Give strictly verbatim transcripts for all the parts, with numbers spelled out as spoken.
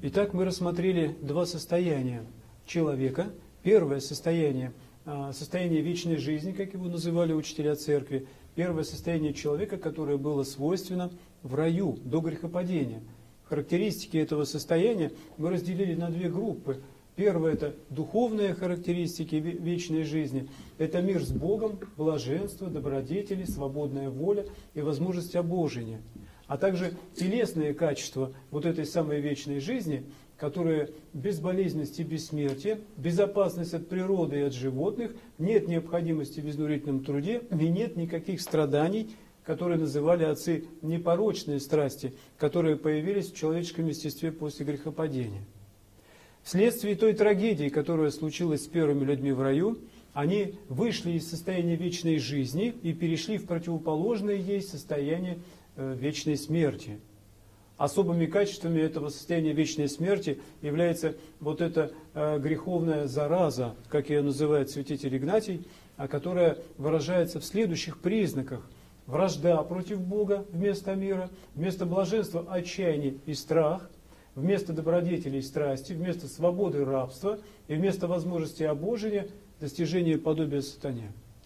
Итак, мы рассмотрели два состояния человека. Первое состояние, состояние вечной жизни, как его называли учителя церкви. Первое состояние человека, которое было свойственно в раю до грехопадения. Характеристики этого состояния мы разделили на две группы. Первое – это духовные характеристики вечной жизни. Это мир с Богом, блаженство, добродетели, свободная воля и возможность обожения. А также телесные качества вот этой самой вечной жизни, которые безболезненность и бессмертие, безопасность от природы и от животных, нет необходимости в изнурительном труде и нет никаких страданий, которые называли отцы непорочные страсти, которые появились в человеческом естестве после грехопадения. Вследствие той трагедии, которая случилась с первыми людьми в раю, они вышли из состояния вечной жизни и перешли в противоположное ей состояние э, вечной смерти. Особыми качествами этого состояния вечной смерти является вот эта э, греховная зараза, как ее называет святитель Игнатий, а которая выражается в следующих признаках. Вражда против Бога вместо мира, вместо блаженства отчаяние и страх, вместо добродетели и страсти, вместо свободы рабства и вместо возможности обожения достижение подобия сатане.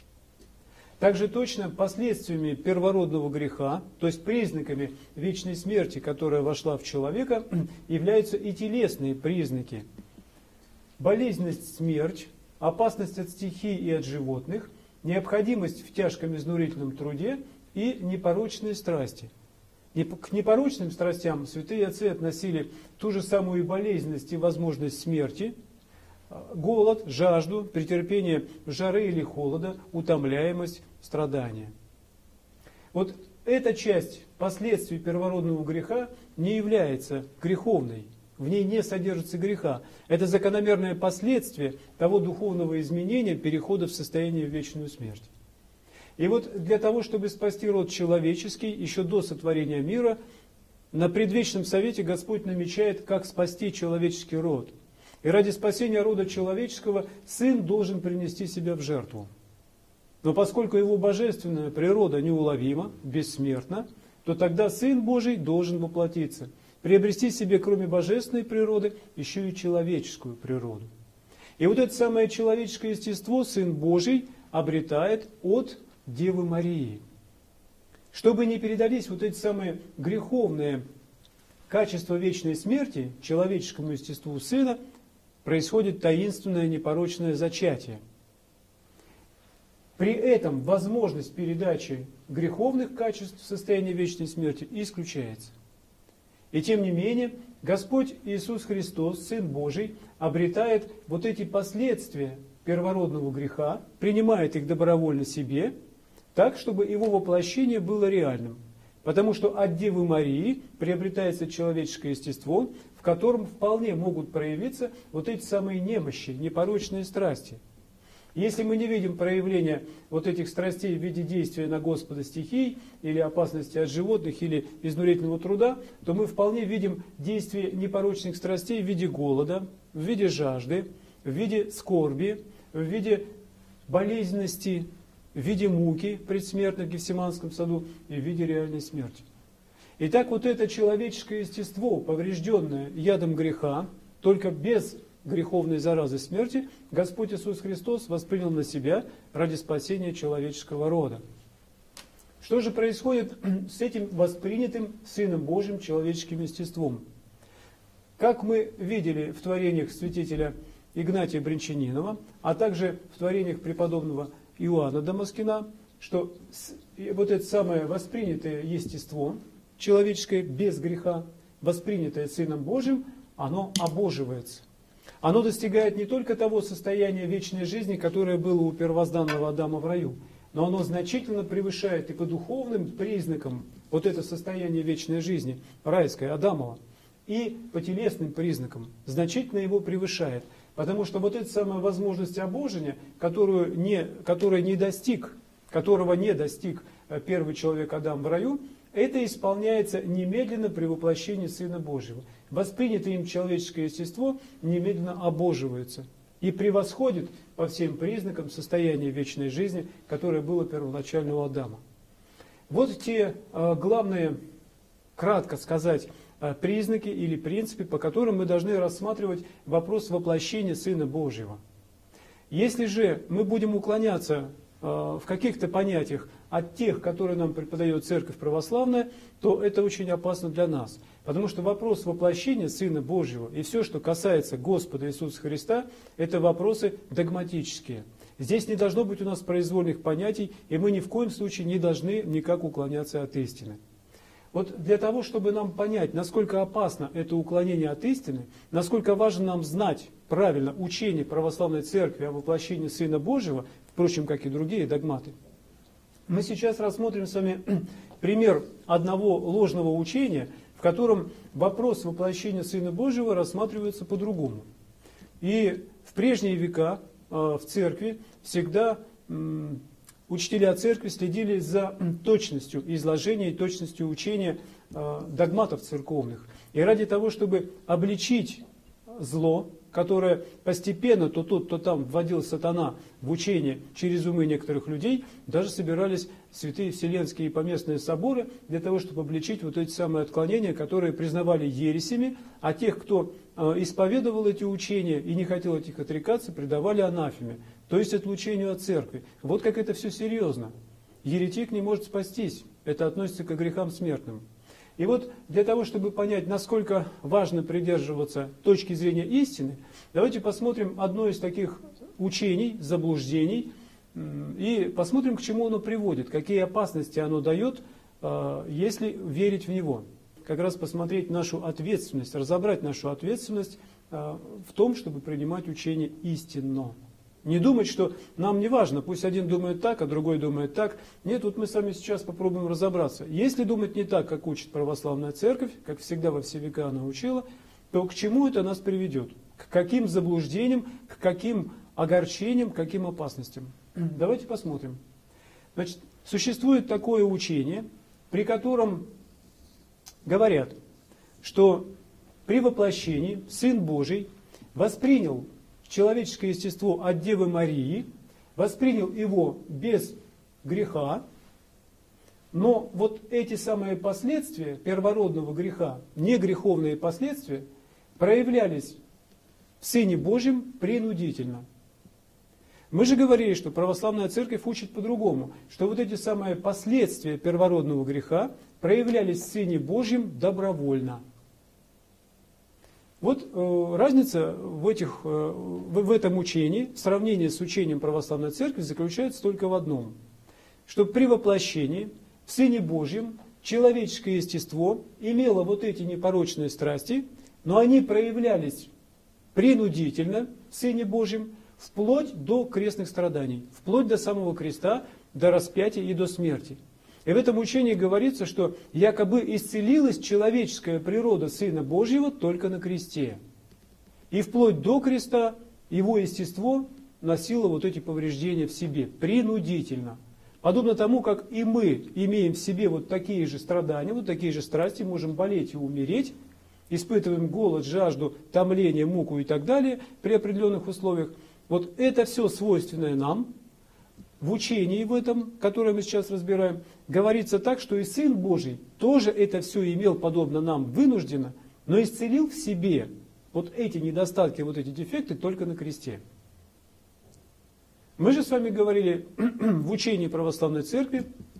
Также точно последствиями первородного греха, то есть признаками вечной смерти, которая вошла в человека, являются и телесные признаки. Болезненность, смерть, опасность от стихий и от животных, необходимость в тяжком изнурительном труде и непорочные страсти. И к непорочным страстям святые отцы относили ту же самую болезненность и возможность смерти, голод, жажду, претерпение жары или холода, утомляемость, страдания. Вот эта часть последствий первородного греха не является греховной, в ней не содержится греха. Это закономерное последствие того духовного изменения, перехода в состояние в вечную смерть. И вот для того, чтобы спасти род человеческий, еще до сотворения мира, на предвечном совете Господь намечает, как спасти человеческий род. И ради спасения рода человеческого Сын должен принести себя в жертву. Но поскольку его божественная природа неуловима, бессмертна, то тогда Сын Божий должен воплотиться, приобрести себе, кроме божественной природы, еще и человеческую природу. И вот это самое человеческое естество Сын Божий обретает от Девы Марии. Чтобы не передались вот эти самые греховные качества вечной смерти человеческому естеству Сына, происходит таинственное непорочное зачатие. При этом возможность передачи греховных качеств в состоянии вечной смерти исключается. И тем не менее, Господь Иисус Христос, Сын Божий, обретает вот эти последствия первородного греха, принимает их добровольно себе, так, чтобы его воплощение было реальным. Потому что от Девы Марии приобретается человеческое естество, в котором вполне могут проявиться вот эти самые немощи, непорочные страсти. Если мы не видим проявления вот этих страстей в виде действия на Господа стихий, или опасности от животных, или изнурительного труда, то мы вполне видим действие непорочных страстей в виде голода, в виде жажды, в виде скорби, в виде болезненности, в виде муки предсмертной в Гефсиманском саду и в виде реальной смерти. Итак, вот это человеческое естество, поврежденное ядом греха, только без греховной заразы смерти, Господь Иисус Христос воспринял на себя ради спасения человеческого рода. Что же происходит с этим воспринятым Сыном Божьим человеческим естеством? Как мы видели в творениях святителя Игнатия Брянчанинова, а также в творениях преподобного Иоанна Дамаскина, что вот это самое воспринятое естество человеческое без греха, воспринятое Сыном Божьим, оно обоживается. Оно достигает не только того состояния вечной жизни, которое было у первозданного Адама в раю, но оно значительно превышает и по духовным признакам вот это состояние вечной жизни, райское, Адамово, и по телесным признакам значительно его превышает. Потому что вот эта самая возможность обожения, которую не, которая не достиг, которого не достиг первый человек Адам в раю, это исполняется немедленно при воплощении Сына Божьего. Воспринятое им человеческое естество немедленно обоживается и превосходит по всем признакам состояние вечной жизни, которое было первоначально у Адама. Вот те э, главные, кратко сказать, признаки или принципы, по которым мы должны рассматривать вопрос воплощения Сына Божьего. Если же мы будем уклоняться в каких-то понятиях от тех, которые нам преподает Церковь Православная, то это очень опасно для нас. Потому что вопрос воплощения Сына Божьего и все, что касается Господа Иисуса Христа, это вопросы догматические. Здесь не должно быть у нас произвольных понятий, и мы ни в коем случае не должны никак уклоняться от истины. Вот для того, чтобы нам понять, насколько опасно это уклонение от истины, насколько важно нам знать правильно учение Православной Церкви о воплощении Сына Божьего, впрочем, как и другие догматы, мы сейчас рассмотрим с вами пример одного ложного учения, в котором вопрос воплощения Сына Божьего рассматривается по-другому. И в прежние века в церкви всегда учителя церкви следили за точностью изложения и точностью учения догматов церковных. И ради того, чтобы обличить зло, которое постепенно то тут, то там вводил сатана в учение через умы некоторых людей, даже собирались святые вселенские и поместные соборы для того, чтобы обличить вот эти самые отклонения, которые признавали ересями, а тех, кто исповедовал эти учения и не хотел от них отрекаться, предавали анафеме, то есть отлучению от церкви. Вот как это все серьезно. Еретик не может спастись. Это относится к грехам смертным. И вот для того, чтобы понять, насколько важно придерживаться точки зрения истины, давайте посмотрим одно из таких учений, заблуждений, и посмотрим, к чему оно приводит, какие опасности оно дает, если верить в него. Как раз посмотреть нашу ответственность, разобрать нашу ответственность в том, чтобы принимать учение истинно. Не думать, что нам не важно, пусть один думает так, а другой думает так. Нет, вот мы с вами сейчас попробуем разобраться. Если думать не так, как учит Православная Церковь, как всегда во все века она учила, то к чему это нас приведет? К каким заблуждениям, к каким огорчениям, к каким опасностям? Давайте посмотрим. Значит, существует такое учение, при котором говорят, что при воплощении Сын Божий воспринял человеческое естество от Девы Марии, воспринял его без греха, но вот эти самые последствия первородного греха, негреховные последствия, проявлялись в Сыне Божьем принудительно. Мы же говорили, что Православная Церковь учит по-другому, что вот эти самые последствия первородного греха проявлялись в Сыне Божьем добровольно. Вот э, разница в, этих, э, в, в этом учении, в сравнении с учением Православной Церкви, заключается только в одном. Что при воплощении в Сыне Божьем человеческое естество имело вот эти непорочные страсти, но они проявлялись принудительно в Сыне Божьем, вплоть до крестных страданий, вплоть до самого креста, до распятия и до смерти. И в этом учении говорится, что якобы исцелилась человеческая природа Сына Божьего только на кресте. И вплоть до креста его естество носило вот эти повреждения в себе, принудительно. Подобно тому, как и мы имеем в себе вот такие же страдания, вот такие же страсти, можем болеть и умереть, испытываем голод, жажду, томление, муку и так далее при определенных условиях. Вот это все свойственное нам. В учении в этом, которое мы сейчас разбираем, говорится так, что и Сын Божий тоже это все имел подобно нам вынужденно, но исцелил в себе вот эти недостатки, вот эти дефекты только на кресте. Мы же с вами говорили в учении Православной Церкви,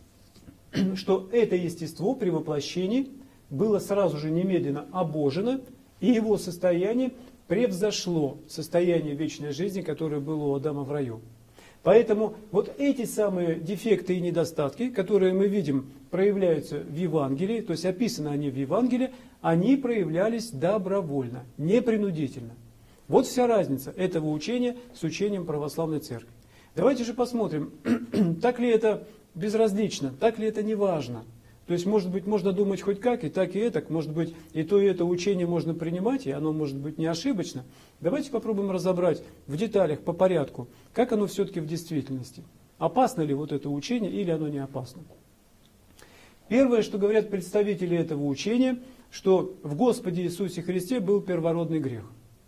что это естество при воплощении было сразу же немедленно обожено, и его состояние превзошло состояние вечной жизни, которое было у Адама в раю. Поэтому вот эти самые дефекты и недостатки, которые мы видим, проявляются в Евангелии, то есть описаны они в Евангелии, они проявлялись добровольно, непринудительно. Вот вся разница этого учения с учением Православной Церкви. Давайте же посмотрим, так ли это безразлично, так ли это не важно. То есть, может быть, можно думать хоть как, и так, и этак, может быть, и то, и это учение можно принимать, и оно может быть не ошибочно. Давайте попробуем разобрать в деталях, по порядку, как оно все-таки в действительности. Опасно ли вот это учение, или оно не опасно? Первое, что говорят представители этого учения, что в Господе Иисусе Христе был первородный грех.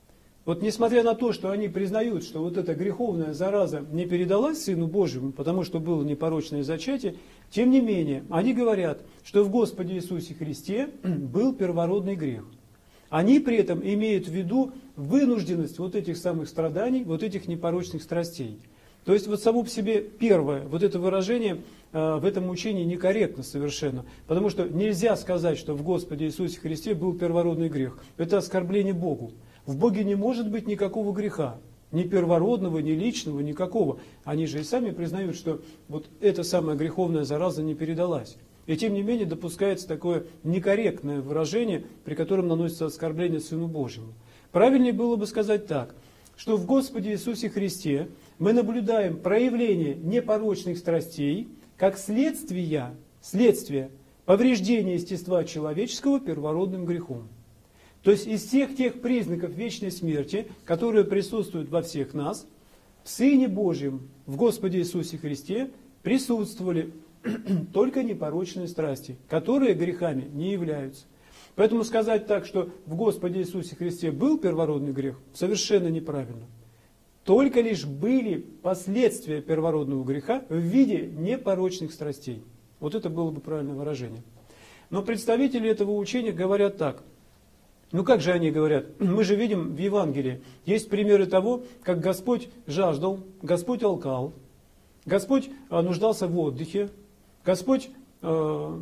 Вот несмотря на то, что они признают, что вот эта греховная зараза не передалась Сыну Божьему, потому что было непорочное зачатие, тем не менее, они говорят, что в Господе Иисусе Христе был первородный грех. Они при этом имеют в виду вынужденность вот этих самых страданий, вот этих непорочных страстей. То есть вот само по себе первое, вот это выражение э, в этом учении некорректно совершенно. Потому что нельзя сказать, что в Господе Иисусе Христе был первородный грех. Это оскорбление Богу. В Боге не может быть никакого греха. Ни первородного, ни личного, никакого. Они же и сами признают, что вот эта самая греховная зараза не передалась. И тем не менее допускается такое некорректное выражение, при котором наносится оскорбление Сыну Божьему. Правильнее было бы сказать так, что в Господе Иисусе Христе мы наблюдаем проявление непорочных страстей как следствие, следствие повреждения естества человеческого первородным грехом. То есть из всех тех признаков вечной смерти, которые присутствуют во всех нас, в Сыне Божьем, в Господе Иисусе Христе присутствовали только непорочные страсти, которые грехами не являются. Поэтому сказать так, что в Господе Иисусе Христе был первородный грех, совершенно неправильно. Только лишь были последствия первородного греха в виде непорочных страстей. Вот это было бы правильное выражение. Но представители этого учения говорят так. Ну как же они говорят? Мы же видим в Евангелии, есть примеры того, как Господь жаждал, Господь алкал, Господь нуждался в отдыхе, Господь э,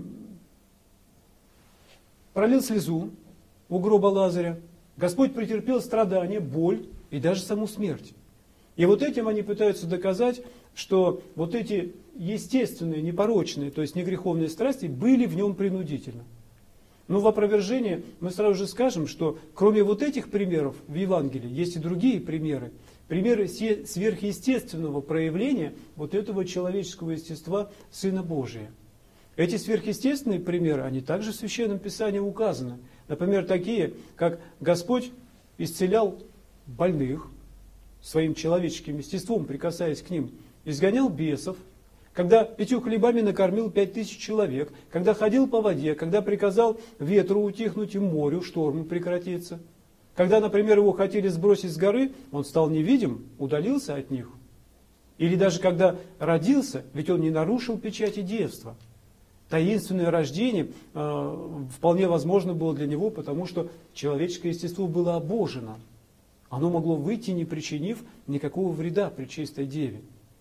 пролил слезу у гроба Лазаря, Господь претерпел страдания, боль и даже саму смерть. И вот этим они пытаются доказать, что вот эти естественные, непорочные, то есть негреховные страсти были в нем принудительно. Но в опровержение мы сразу же скажем, что кроме вот этих примеров в Евангелии есть и другие примеры. Примеры сверхъестественного проявления вот этого человеческого естества Сына Божия. Эти сверхъестественные примеры, они также в Священном Писании указаны. Например, такие, как Господь исцелял больных своим человеческим естеством, прикасаясь к ним, изгонял бесов, когда пятью хлебами накормил пять тысяч человек, когда ходил по воде, когда приказал ветру утихнуть и морю, шторму прекратиться. Когда, например, его хотели сбросить с горы, он стал невидим, удалился от них. Или даже когда родился, ведь он не нарушил печати девства. Таинственное рождение э, вполне возможно было для него, потому что человеческое естество было обожено. Оно могло выйти, не причинив никакого вреда Пречистой Деве.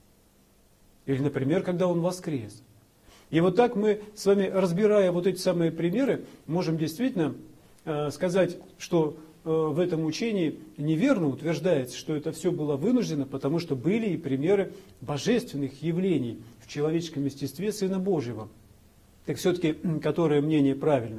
Или, например, когда он воскрес. И вот так мы с вами, разбирая вот эти самые примеры, можем действительно э, сказать, что э, в этом учении неверно утверждается, что это все было вынуждено, потому что были и примеры божественных явлений в человеческом естестве Сына Божьего. Так все-таки, которое мнение правильно.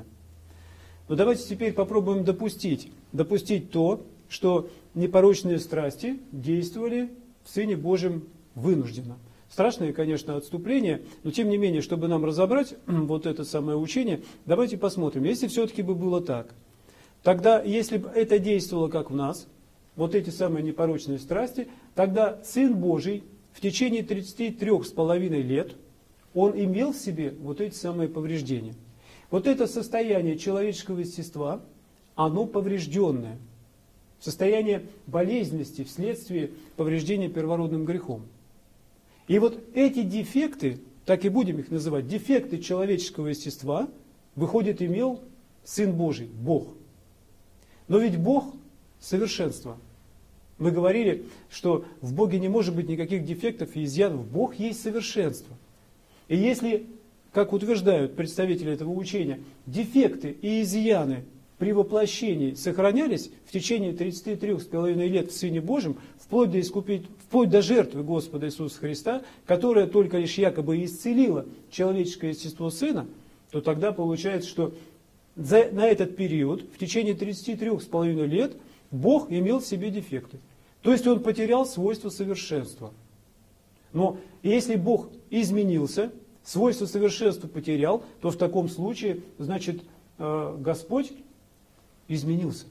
Но давайте теперь попробуем допустить, допустить то, что непорочные страсти действовали в Сыне Божьем вынужденно. Страшное, конечно, отступление, но тем не менее, чтобы нам разобрать вот это самое учение, давайте посмотрим. Если все-таки бы было так, тогда, если бы это действовало как в нас, вот эти самые непорочные страсти, тогда Сын Божий в течение тридцати трёх с половиной лет, он имел в себе вот эти самые повреждения. Вот это состояние человеческого естества, оно поврежденное. Состояние болезненности вследствие повреждения первородным грехом. И вот эти дефекты, так и будем их называть, дефекты человеческого естества, выходит, имел Сын Божий, Бог. Но ведь Бог – совершенство. Мы говорили, что в Боге не может быть никаких дефектов и изъянов. Бог есть совершенство. И если, как утверждают представители этого учения, дефекты и изъяны при воплощении сохранялись в течение тридцати трёх с половиной лет в Сыне Божьем, вплоть до, искупить, вплоть до жертвы Господа Иисуса Христа, которая только лишь якобы исцелила человеческое естество Сына, то тогда получается, что за, на этот период, в течение тридцати трёх с половиной лет, Бог имел в себе дефекты. То есть Он потерял свойство совершенства. Но если Бог изменился, свойство совершенства потерял, то в таком случае, значит, Господь изменился.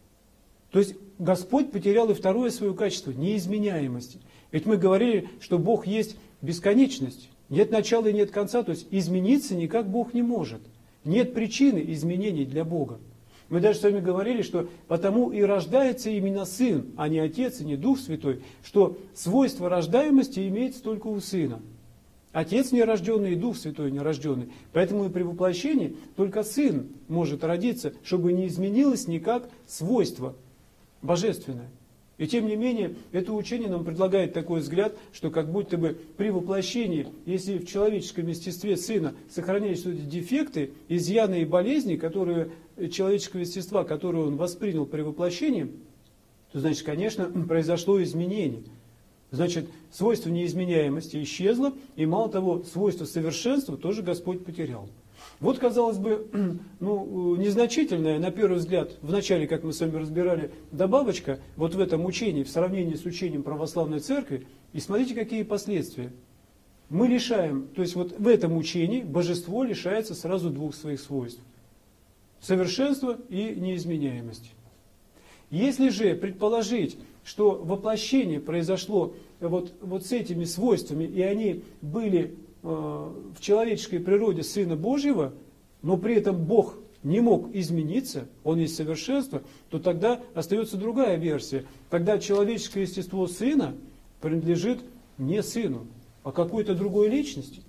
То есть Господь потерял и второе свое качество – неизменяемости. Ведь мы говорили, что Бог есть бесконечность. Нет начала и нет конца, то есть измениться никак Бог не может. Нет причины изменений для Бога. Мы даже с вами говорили, что потому и рождается именно Сын, а не Отец и не Дух Святой, что свойство рождаемости имеется только у Сына. Отец нерожденный и Дух Святой нерожденный. Поэтому и при воплощении только Сын может родиться, чтобы не изменилось никак свойство божественное. И тем не менее, это учение нам предлагает такой взгляд, что как будто бы при воплощении, если в человеческом естестве Сына сохранялись эти дефекты, изъяны и болезни, которые, человеческого естества, которые он воспринял при воплощении, то значит, конечно, произошло изменение. Значит, свойство неизменяемости исчезло, и мало того, свойство совершенства тоже Господь потерял. Вот, казалось бы, ну, незначительная, на первый взгляд, в начале, как мы с вами разбирали, добавочка вот в этом учении, в сравнении с учением православной церкви, и смотрите, какие последствия. Мы лишаем, то есть вот в этом учении божество лишается сразу двух своих свойств. Совершенства и неизменяемости. Если же предположить, что воплощение произошло вот, вот с этими свойствами, и они были э, в человеческой природе Сына Божьего, но при этом Бог не мог измениться, Он есть совершенство, то тогда остается другая версия. Тогда человеческое естество Сына принадлежит не Сыну, а какой-то другой личности.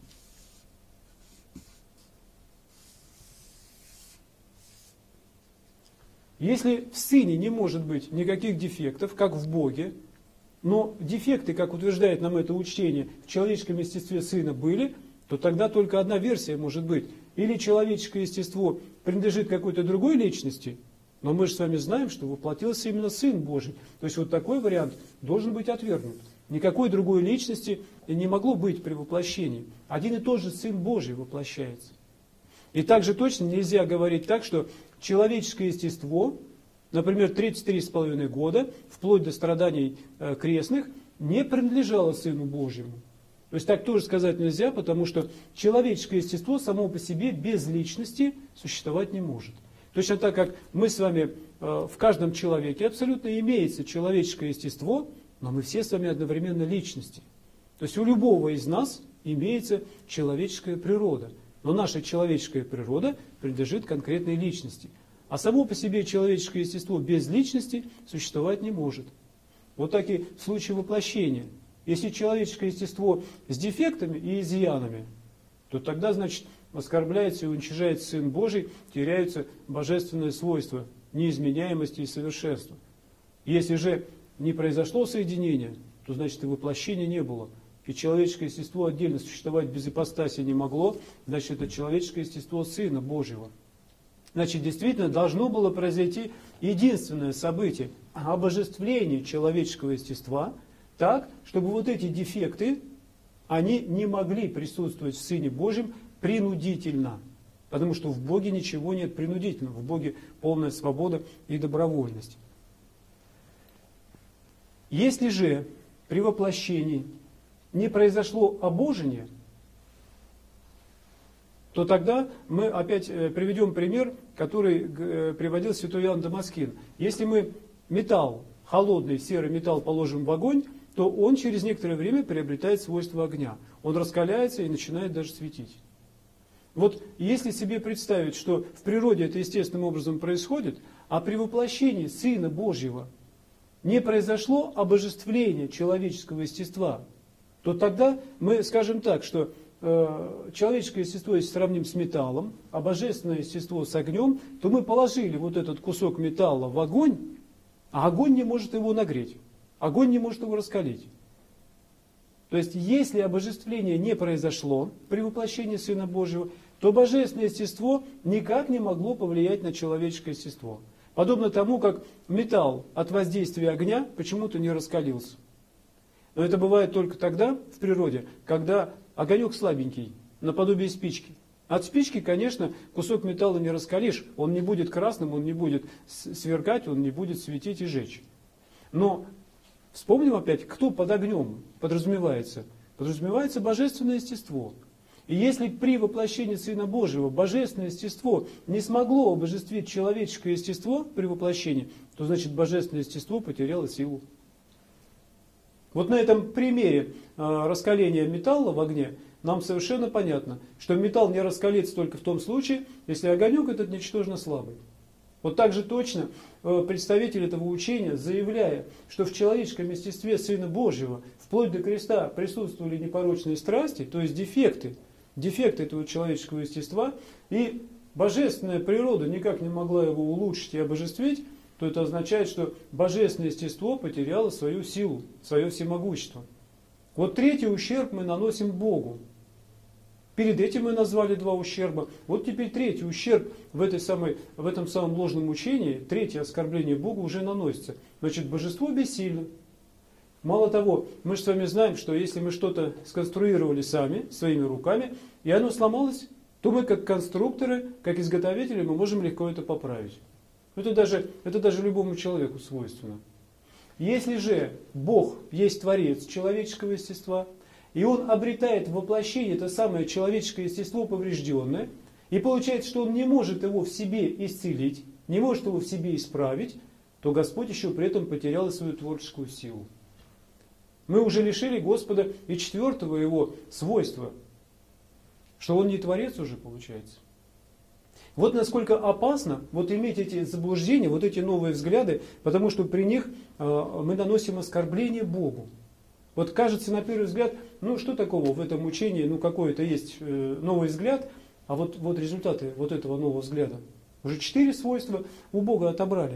Если в Сыне не может быть никаких дефектов, как в Боге, но дефекты, как утверждает нам это учение, в человеческом естестве Сына были, то тогда только одна версия может быть. Или человеческое естество принадлежит какой-то другой личности, но мы же с вами знаем, что воплотился именно Сын Божий. То есть вот такой вариант должен быть отвергнут. Никакой другой личности не могло быть при воплощении. Один и тот же Сын Божий воплощается. И также точно нельзя говорить так, что человеческое естество, например, тридцать три с половиной года, вплоть до страданий э, крестных, не принадлежало Сыну Божьему. То есть так тоже сказать нельзя, потому что человеческое естество само по себе без личности существовать не может. Точно так, как мы с вами э, в каждом человеке абсолютно имеется человеческое естество, но мы все с вами одновременно личности. То есть у любого из нас имеется человеческая природа. Но наша человеческая природа принадлежит конкретной личности. А само по себе человеческое естество без личности существовать не может. Вот так и в случае воплощения. Если человеческое естество с дефектами и изъянами, то тогда, значит, оскорбляется и уничижается Сын Божий, теряются божественные свойства неизменяемости и совершенства. Если же не произошло соединение, то значит и воплощения не было. И человеческое естество отдельно существовать без ипостаси не могло, значит, это человеческое естество Сына Божьего. Значит, действительно должно было произойти единственное событие – обожествление человеческого естества, так, чтобы вот эти дефекты, они не могли присутствовать в Сыне Божьем принудительно. Потому что в Боге ничего нет принудительного, в Боге полная свобода и добровольность. Если же при воплощении не произошло обожение, то тогда мы опять приведем пример, который приводил святой Иоанн Дамаскин. Если мы металл, холодный серый металл положим в огонь, то он через некоторое время приобретает свойства огня. Он раскаляется и начинает даже светить. Вот если себе представить, что в природе это естественным образом происходит, а при воплощении Сына Божьего не произошло обожествление человеческого естества, то тогда мы скажем так, что э, человеческое естество, если сравним с металлом, а божественное естество с огнем, то мы положили вот этот кусок металла в огонь, а огонь не может его нагреть, огонь не может его раскалить. То есть, если обожествление не произошло при воплощении Сына Божьего, то божественное естество никак не могло повлиять на человеческое естество. Подобно тому, как металл от воздействия огня почему-то не раскалился. Но это бывает только тогда в природе, когда огонек слабенький, наподобие спички. От спички, конечно, кусок металла не раскалишь, он не будет красным, он не будет сверкать, он не будет светить и жечь. Но вспомним опять, кто под огнем подразумевается. Подразумевается божественное естество. И если при воплощении Сына Божьего божественное естество не смогло обожествить человеческое естество при воплощении, то значит божественное естество потеряло силу. Вот на этом примере э, раскаления металла в огне нам совершенно понятно, что металл не раскалится только в том случае, если огонек этот ничтожно слабый. Вот так же точно представитель этого учения, заявляя, что в человеческом естестве Сына Божьего вплоть до креста присутствовали непорочные страсти, то есть дефекты, дефекты этого человеческого естества, и божественная природа никак не могла его улучшить и обожествить, то это означает, что божественное естество потеряло свою силу, свое всемогущество. Вот третий ущерб мы наносим Богу. Перед этим мы назвали два ущерба. Вот теперь третий ущерб в, этой самой, в этом самом ложном учении, третье оскорбление Богу уже наносится. Значит, божество бессильно. Мало того, мы же с вами знаем, что если мы что-то сконструировали сами, своими руками, и оно сломалось, то мы как конструкторы, как изготовители, мы можем легко это поправить. Это даже, это даже любому человеку свойственно. Если же Бог есть Творец человеческого естества, и Он обретает в воплощении это самое человеческое естество поврежденное, и получается, что Он не может его в себе исцелить, не может его в себе исправить, то Господь еще при этом потерял и свою творческую силу. Мы уже лишили Господа и четвертого Его свойства, что Он не Творец уже получается. Вот насколько опасно вот иметь эти заблуждения, вот эти новые взгляды, потому что при них э, мы наносим оскорбление Богу. Вот кажется на первый взгляд, ну что такого в этом учении, ну какой-то есть э, новый взгляд, а вот, вот результаты вот этого нового взгляда. Уже четыре свойства у Бога отобрали.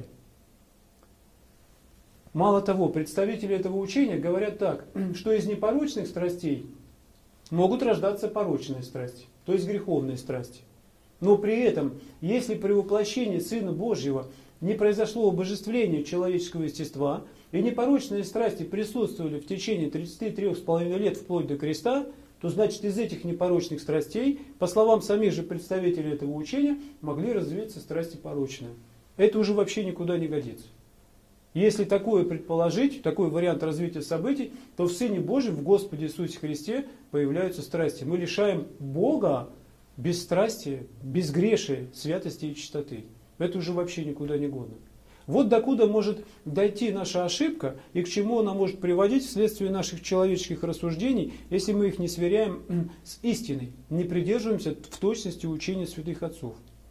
Мало того, представители этого учения говорят так, что из непорочных страстей могут рождаться порочные страсти, то есть греховные страсти. Но при этом, если при воплощении Сына Божьего не произошло обожествление человеческого естества, и непорочные страсти присутствовали в течение тридцати трёх с половиной лет вплоть до креста, то значит из этих непорочных страстей, по словам самих же представителей этого учения, могли развиться страсти порочные. Это уже вообще никуда не годится. Если такое предположить, такой вариант развития событий, то в Сыне Божьем, в Господе Иисусе Христе появляются страсти. Мы лишаем Бога бесстрастия, безгрешия, святости и чистоты. Это уже вообще никуда не годно. Вот докуда может дойти наша ошибка и к чему она может приводить вследствие наших человеческих рассуждений, если мы их не сверяем с истиной, не придерживаемся в точности учения святых отцов.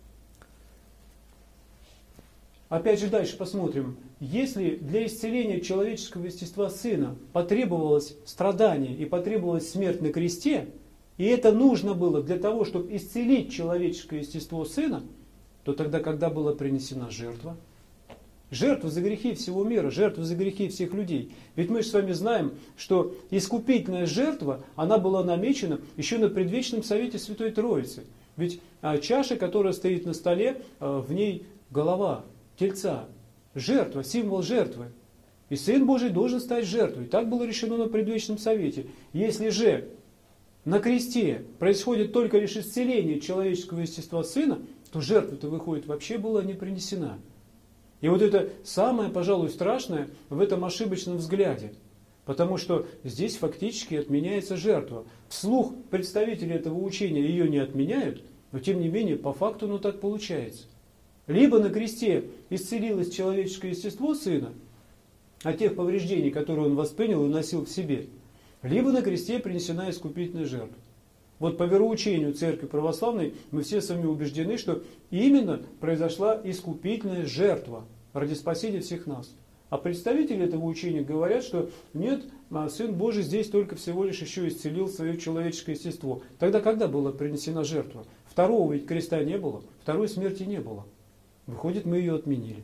Опять же дальше посмотрим. Если для исцеления человеческого естества Сына потребовалось страдание и потребовалась смерть на кресте, и это нужно было для того, чтобы исцелить человеческое естество Сына, то тогда когда была принесена жертва? Жертва за грехи всего мира, жертва за грехи всех людей. Ведь мы же с вами знаем, что искупительная жертва, она была намечена еще на предвечном совете Святой Троицы. Ведь а, чаша, которая стоит на столе, а, в ней голова тельца. Жертва, символ жертвы. И Сын Божий должен стать жертвой. Так было решено на предвечном совете. Если же на кресте происходит только лишь исцеление человеческого естества Сына, то жертва-то, выходит, вообще была не принесена. И вот это самое, пожалуй, страшное в этом ошибочном взгляде. Потому что здесь фактически отменяется жертва. Вслух представители этого учения ее не отменяют, но тем не менее по факту оно так получается. Либо на кресте исцелилось человеческое естество Сына от тех повреждений, которые Он воспринял и носил в себе, либо на кресте принесена искупительная жертва. Вот по вероучению Церкви Православной мы все с вами убеждены, что именно произошла искупительная жертва ради спасения всех нас. А представители этого учения говорят, что нет, Сын Божий здесь только всего лишь еще исцелил свое человеческое естество. Тогда когда была принесена жертва? Второго ведь креста не было, второй смерти не было. Выходит, мы ее отменили.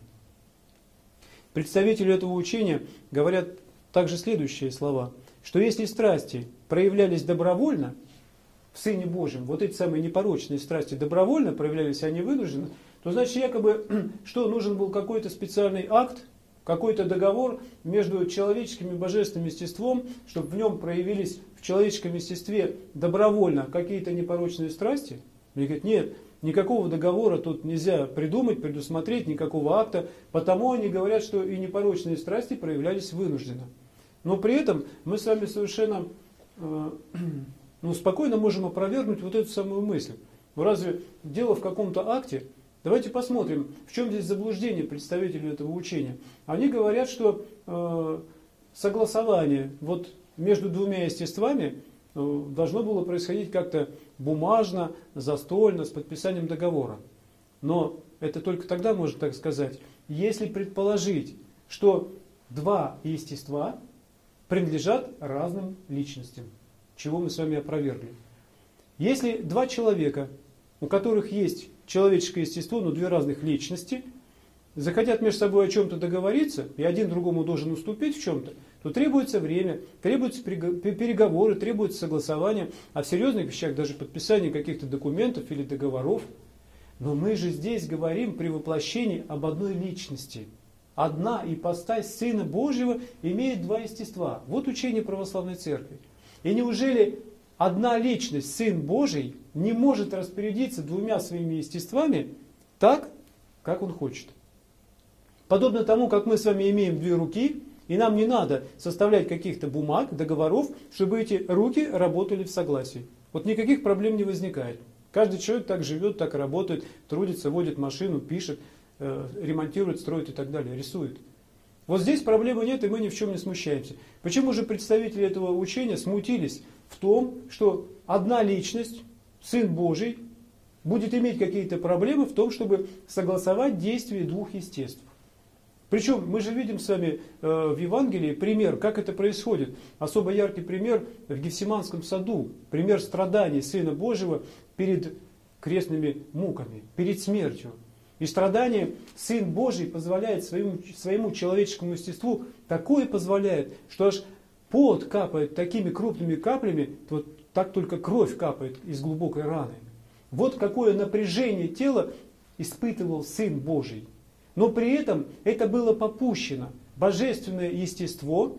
Представители этого учения говорят также следующие слова, что если страсти проявлялись добровольно в Сыне Божьем, вот эти самые непорочные страсти добровольно проявлялись, а не вынужденно, то значит якобы, что нужен был какой-то специальный акт, какой-то договор между человеческим и божественным естеством, чтобы в нем проявились в человеческом естестве добровольно какие-то непорочные страсти. Мне говорят, нет, никакого договора тут нельзя придумать, предусмотреть, никакого акта, потому они говорят, что и непорочные страсти проявлялись вынужденно. Но при этом мы с вами совершенно э, ну, спокойно можем опровергнуть вот эту самую мысль. Ну, разве дело в каком-то акте? Давайте посмотрим, в чем здесь заблуждение представителей этого учения. Они говорят, что э, согласование вот между двумя естествами э, должно было происходить как-то бумажно, застольно, с подписанием договора. Но это только тогда можно так сказать, если предположить, что два естества принадлежат разным личностям, чего мы с вами опровергли. Если два человека, у которых есть человеческое естество, но две разных личности, захотят между собой о чем-то договориться, и один другому должен уступить в чем-то, то требуется время, требуются переговоры, требуется согласование, а в серьезных вещах даже подписание каких-то документов или договоров. Но мы же здесь говорим при воплощении об одной личности. Одна ипостась Сына Божьего имеет два естества. Вот учение православной церкви. И неужели одна личность, Сын Божий, не может распорядиться двумя своими естествами так, как Он хочет? Подобно тому, как мы с вами имеем две руки, и нам не надо составлять каких-то бумаг, договоров, чтобы эти руки работали в согласии. Вот никаких проблем не возникает. Каждый человек так живет, так работает, трудится, водит машину, пишет, э, ремонтирует, строит и так далее, рисует. Вот здесь проблемы нет, и мы ни в чем не смущаемся. Почему же представители этого учения смутились в том, что одна личность, Сын Божий, будет иметь какие-то проблемы в том, чтобы согласовать действия двух естеств? Причем мы же видим с вами э, в Евангелии пример, как это происходит. Особо яркий пример в Гефсиманском саду. Пример страданий Сына Божьего перед крестными муками, перед смертью. И страдание Сын Божий позволяет своему, своему человеческому естеству, такое позволяет, что аж пот капает такими крупными каплями, вот так только кровь капает из глубокой раны. Вот какое напряжение тела испытывал Сын Божий. Но при этом это было попущено. Божественное естество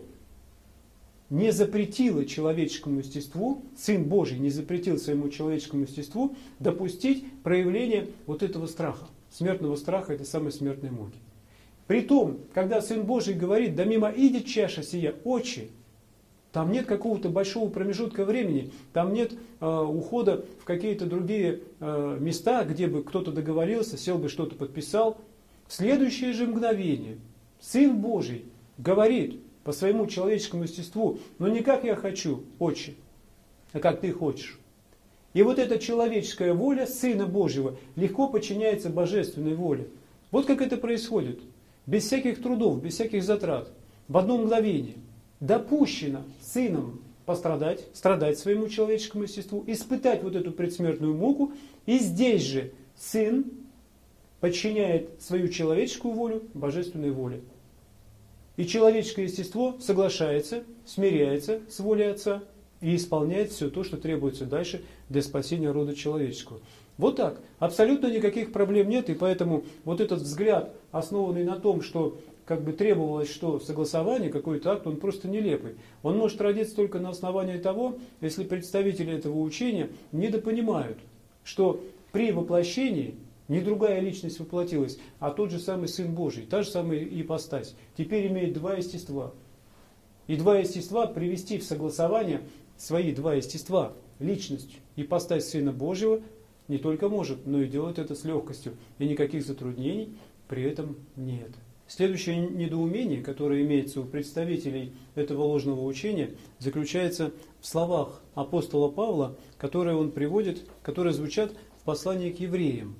не запретило человеческому естеству, Сын Божий не запретил своему человеческому естеству допустить проявление вот этого страха. Смертного страха, этой самой смертной муки. Притом, когда Сын Божий говорит, да мимо идет чаша сия, отче, там нет какого-то большого промежутка времени, там нет э, ухода в какие-то другие э, места, где бы кто-то договорился, сел бы, что-то подписал. В следующее же мгновение Сын Божий говорит по своему человеческому естеству, но не как я хочу, отче, а как ты хочешь. И вот эта человеческая воля Сына Божьего легко подчиняется божественной воле. Вот как это происходит. Без всяких трудов, без всяких затрат. В одно мгновение. Допущено Сыном пострадать, страдать своему человеческому естеству, испытать вот эту предсмертную муку. И здесь же Сын подчиняет свою человеческую волю божественной воле. И человеческое естество соглашается, смиряется с волей Отца и исполняет все то, что требуется дальше для спасения рода человеческого. Вот так. Абсолютно никаких проблем нет, и поэтому вот этот взгляд, основанный на том, что как бы требовалось что согласование, какой-то акт, он просто нелепый. Он может родиться только на основании того, если представители этого учения недопонимают, что при воплощении не другая личность воплотилась, а тот же самый Сын Божий, та же самая ипостась, теперь имеет два естества. И два естества привести в согласование свои два естества, личность, ипостась Сына Божьего, не только может, но и делает это с легкостью. И никаких затруднений при этом нет. Следующее недоумение, которое имеется у представителей этого ложного учения, заключается в словах апостола Павла, которые он приводит, которые звучат в послании к евреям.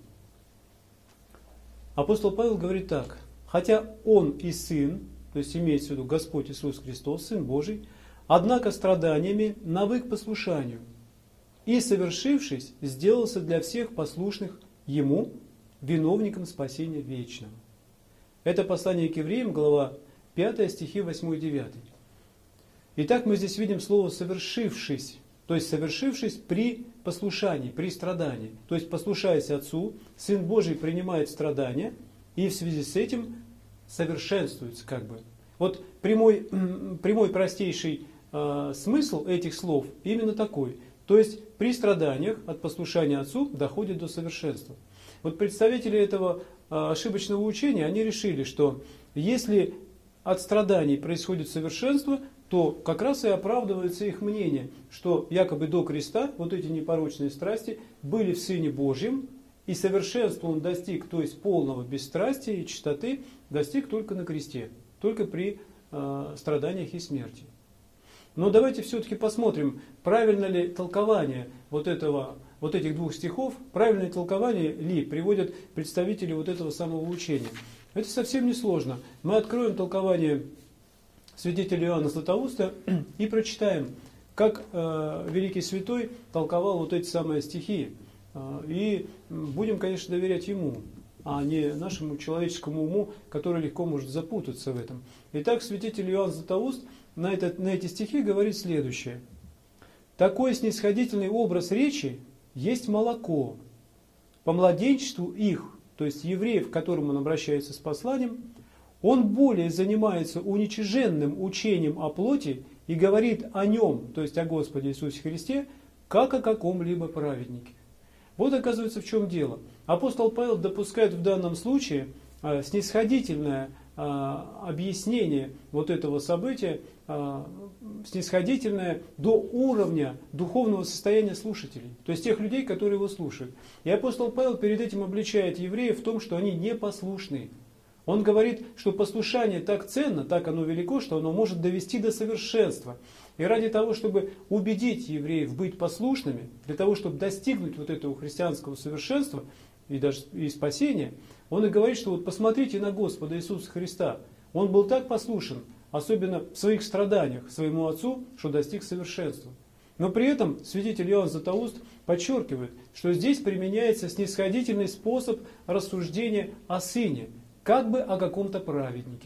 Апостол Павел говорит так: хотя Он и Сын, то есть имеется в виду Господь Иисус Христос, Сын Божий, однако страданиями навык послушанию, и, совершившись, сделался для всех послушных Ему виновником спасения вечного. Это послание к евреям, глава пятая, стихи восьмой-девятый. Итак, мы здесь видим слово «совершившись», то есть совершившись при послушании, при страдании. То есть послушаясь Отцу, Сын Божий принимает страдания и в связи с этим совершенствуется как бы. Вот прямой, прямой простейший э, смысл этих слов именно такой. То есть при страданиях от послушания Отцу доходит до совершенства. Вот представители этого э, ошибочного учения, они решили, что если от страданий происходит совершенство, то как раз и оправдывается их мнение, что якобы до креста вот эти непорочные страсти были в Сыне Божьем, и совершенства он достиг, то есть полного бесстрастия и чистоты, достиг только на кресте, только при э, страданиях и смерти. Но давайте все-таки посмотрим, правильно ли толкование вот этого вот этих двух стихов, правильное толкование ли приводят представители вот этого самого учения. Это совсем не сложно. Мы откроем толкование святителя Иоанна Златоуста и прочитаем, как э, великий святой толковал вот эти самые стихи. Э, и будем, конечно, доверять ему, а не нашему человеческому уму, который легко может запутаться в этом. Итак, святитель Иоанн Златоуст на, этот, на эти стихи говорит следующее. «Такой снисходительный образ речи есть молоко. По младенчеству их, то есть евреев, к которым он обращается с посланием, он более занимается уничиженным учением о плоти и говорит о нем, то есть о Господе Иисусе Христе, как о каком-либо праведнике». Вот оказывается, в чем дело. Апостол Павел допускает в данном случае э, снисходительное э, объяснение вот этого события, э, снисходительное до уровня духовного состояния слушателей, то есть тех людей, которые его слушают. И апостол Павел перед этим обличает евреев в том, что они непослушны. Он говорит, что послушание так ценно, так оно велико, что оно может довести до совершенства. И ради того, чтобы убедить евреев быть послушными, для того, чтобы достигнуть вот этого христианского совершенства и даже и спасения, он и говорит, что вот посмотрите на Господа Иисуса Христа. Он был так послушен, особенно в своих страданиях, своему Отцу, что достиг совершенства. Но при этом святитель Иоанн Златоуст подчеркивает, что здесь применяется снисходительный способ рассуждения о Сыне, как бы о каком-то праведнике.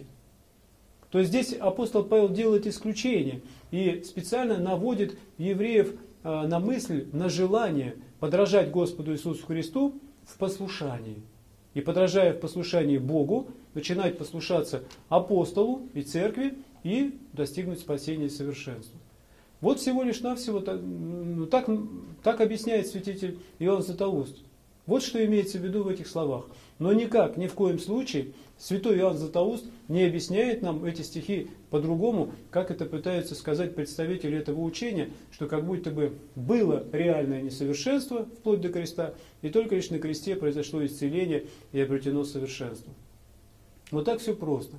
То есть здесь апостол Павел делает исключение и специально наводит евреев на мысль, на желание подражать Господу Иисусу Христу в послушании. И подражая в послушании Богу, начинать послушаться апостолу и церкви и достигнуть спасения и совершенства. Вот всего лишь навсего так, так, так объясняет святитель Иоанн Златоуст. Вот что имеется в виду в этих словах. Но никак, ни в коем случае святой Иоанн Златоуст не объясняет нам эти стихи по-другому, как это пытаются сказать представители этого учения, что как будто бы было реальное несовершенство вплоть до креста, и только лишь на кресте произошло исцеление и обретено совершенство. Вот так все просто.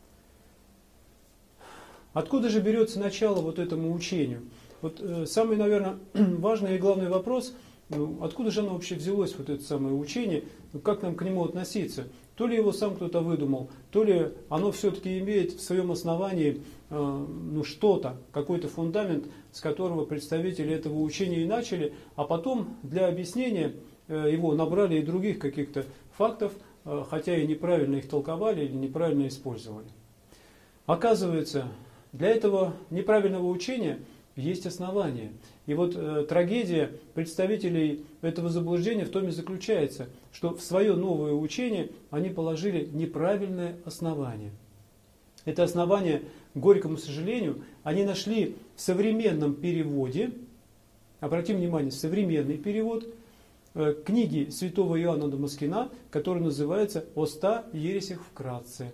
Откуда же берется начало вот этому учению? Вот э, самый, наверное, важный и главный вопрос, ну, откуда же оно вообще взялось, вот это самое учение, ну, как нам к нему относиться? То ли его сам кто-то выдумал, то ли оно все-таки имеет в своем основании э, ну, что-то, какой-то фундамент, с которого представители этого учения и начали, а потом для объяснения э, его набрали и других каких-то фактов, э, хотя и неправильно их толковали или неправильно использовали. Оказывается, для этого неправильного учения есть основания. И вот э, трагедия представителей этого заблуждения в том и заключается, что в свое новое учение они положили неправильное основание. Это основание, к горькому сожалению, они нашли в современном переводе, обратим внимание, современный перевод э, книги святого Иоанна Дамаскина, который называется «О ста ересях вкратце».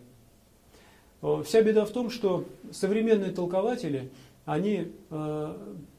Э, вся беда в том, что современные толкователи, они э,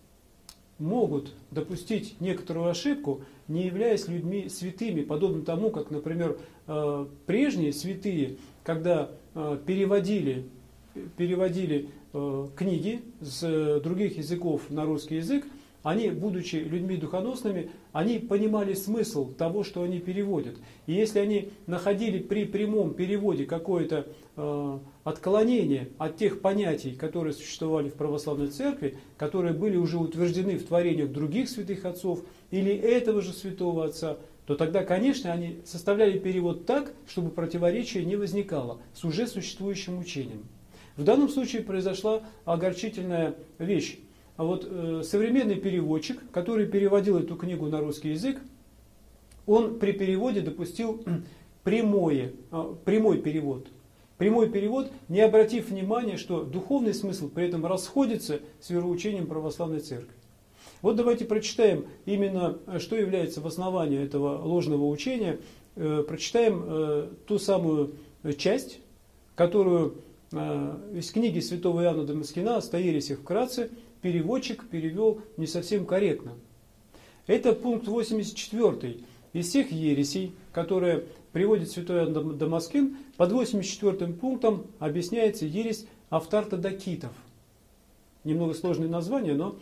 могут допустить некоторую ошибку, не являясь людьми святыми, подобно тому, как, например, э, прежние святые, когда э, переводили, переводили э, книги с других языков на русский язык, они, будучи людьми духоносными, они понимали смысл того, что они переводят. И если они находили при прямом переводе какое-то э, отклонение от тех понятий, которые существовали в православной церкви, которые были уже утверждены в творениях других святых отцов или этого же святого отца, то тогда, конечно, они составляли перевод так, чтобы противоречия не возникало с уже существующим учением. В данном случае произошла огорчительная вещь. А вот э, современный переводчик, который переводил эту книгу на русский язык, он при переводе допустил прямое, э, прямой перевод. Прямой перевод, не обратив внимания, что духовный смысл при этом расходится с вероучением православной церкви. Вот давайте прочитаем именно, что является в основании этого ложного учения. Э, прочитаем э, ту самую часть, которую э, из книги святого Иоанна Дамаскина «О ста ересях вкратце» переводчик перевел не совсем корректно. Это пункт восемьдесят четыре из всех ересей, которые приводит святой Иоанн Дамаскин. Под восемьдесят четвёртым пунктом объясняется ересь автартодокитов. Немного сложное название, но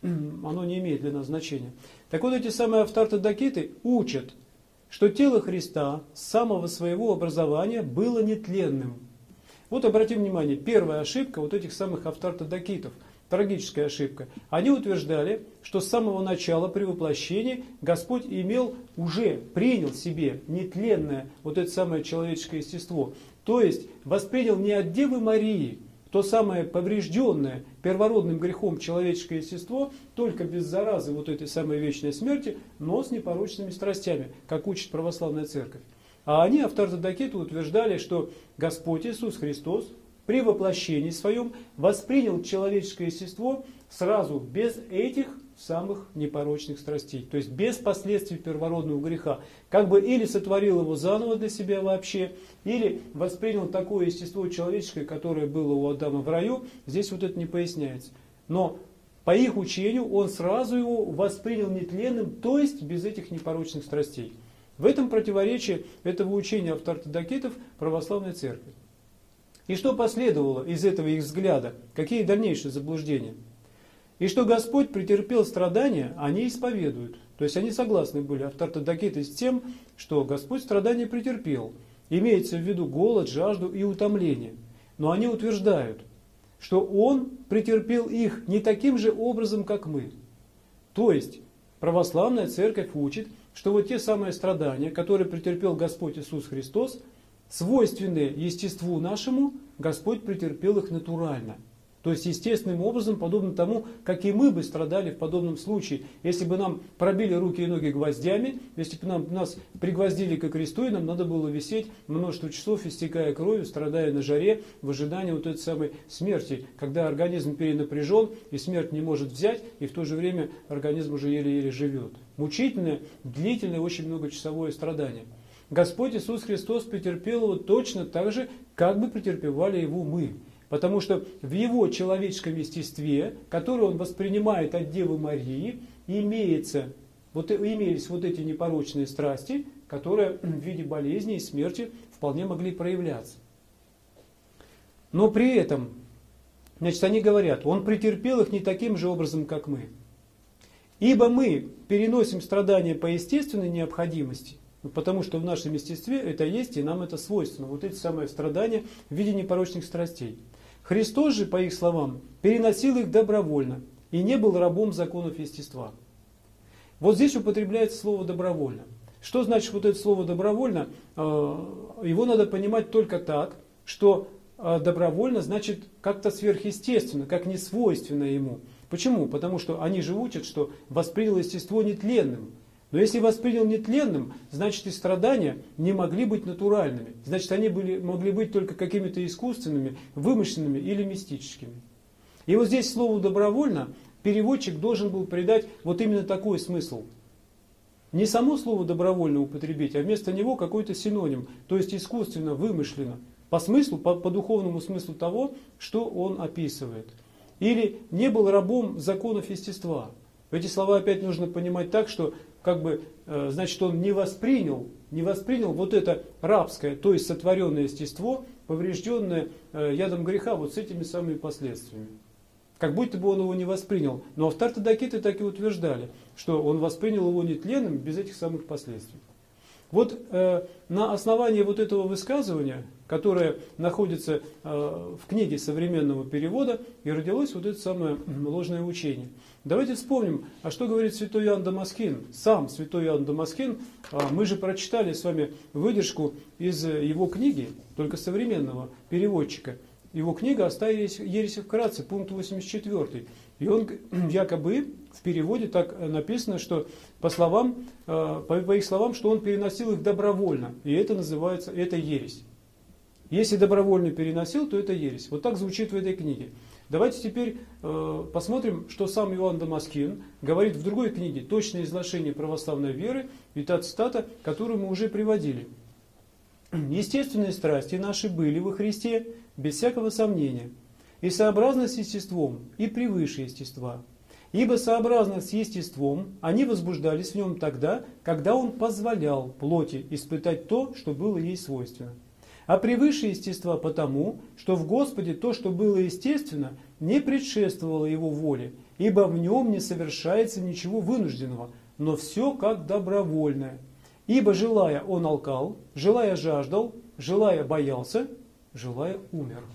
оно не имеет для нас значения. Так вот, эти самые автоортодокиты учат, что тело Христа с самого своего образования было нетленным. Вот обратим внимание, первая ошибка вот этих самых автоортодокитов, трагическая ошибка. Они утверждали, что с самого начала при воплощении Господь имел, уже принял себе нетленное вот это самое человеческое естество. То есть воспринял не от Девы Марии то самое поврежденное первородным грехом человеческое естество, только без заразы вот этой самой вечной смерти, но с непорочными страстями, как учит православная церковь. А они, автоортодокиты, утверждали, что Господь Иисус Христос при воплощении своем воспринял человеческое естество сразу, без этих самых непорочных страстей, то есть без последствий первородного греха. Как бы или сотворил его заново для себя вообще, или воспринял такое естество человеческое, которое было у Адама в раю, здесь вот это не поясняется. Но по их учению он сразу его воспринял нетленным, то есть без этих непорочных страстей. В этом противоречие этого учения автоортодокитов православной церкви. И что последовало из этого их взгляда? Какие дальнейшие заблуждения? И что Господь претерпел страдания, они исповедуют. То есть они согласны были, автоортодокиты, с тем, что Господь страдания претерпел. Имеется в виду голод, жажду и утомление. Но они утверждают, что Он претерпел их не таким же образом, как мы. То есть православная церковь учит, что вот те самые страдания, которые претерпел Господь Иисус Христос, свойственные естеству нашему, Господь претерпел их натурально. То есть естественным образом, подобно тому, как и мы бы страдали в подобном случае, если бы нам пробили руки и ноги гвоздями, если бы нам, нас пригвоздили ко кресту, и нам надо было висеть множество часов, истекая кровью, страдая на жаре, в ожидании вот этой самой смерти, когда организм перенапряжен, и смерть не может взять, и в то же время организм уже еле-еле живет. Мучительное, длительное, очень многочасовое страдание. Господь Иисус Христос претерпел его точно так же, как бы претерпевали его мы. Потому что в его человеческом естестве, которое он воспринимает от Девы Марии, имеется, вот, имелись вот эти непорочные страсти, которые в виде болезни и смерти вполне могли проявляться. Но при этом, значит, они говорят, он претерпел их не таким же образом, как мы. Ибо мы переносим страдания по естественной необходимости, потому что в нашем естестве это есть, и нам это свойственно. Вот эти самые страдания в виде непорочных страстей. Христос же, по их словам, переносил их добровольно и не был рабом законов естества. Вот здесь употребляется слово «добровольно». Что значит вот это слово «добровольно»? Его надо понимать только так, что добровольно значит как-то сверхъестественно, как несвойственно ему. Почему? Потому что они же учат, что воспринял естество нетленным. Но если воспринял нетленным, значит и страдания не могли быть натуральными. Значит, они были, могли быть только какими-то искусственными, вымышленными или мистическими. И вот здесь слову «добровольно» переводчик должен был придать вот именно такой смысл. Не само слово «добровольно» употребить, а вместо него какой-то синоним, то есть искусственно, вымышленно, по смыслу, по, по духовному смыслу того, что он описывает. Или «не был рабом законов естества». Эти слова опять нужно понимать так, что как бы, э, значит, он не воспринял, не воспринял вот это рабское, то есть сотворенное естество, поврежденное э, ядом греха, вот с этими самыми последствиями. Как будто бы он его не воспринял. Но автоортодокиты так и утверждали, что он воспринял его нетленным, без этих самых последствий. Вот э, на основании вот этого высказывания, которое находится э, в книге современного перевода, и родилось вот это самое ложное учение. Давайте вспомним, а что говорит святой Иоанн Дамаскин. Сам святой Иоанн Дамаскин, э, мы же прочитали с вами выдержку из его книги, только современного переводчика. Его книга «О старой ереси вкратце», пункт восемьдесят четыре. И он якобы в переводе так написано, что по словам, по, по их словам, что он переносил их добровольно. И это называется, это ересь. Если добровольно переносил, то это ересь. Вот так звучит в этой книге. Давайте теперь э, посмотрим, что сам Иоанн Дамаскин говорит в другой книге «Точное изложение православной веры», и та цитата, которую мы уже приводили. «Естественные страсти наши были во Христе, без всякого сомнения, и сообразно с естеством, и превыше естества. Ибо сообразно с естеством они возбуждались в нем тогда, когда он позволял плоти испытать то, что было ей свойственно. а превыше естества потому, что в Господе то, что было естественно, не предшествовало Его воле, ибо в Нем не совершается ничего вынужденного, но все как добровольное. Ибо желая Он алкал, желая жаждал, желая боялся, желая умер.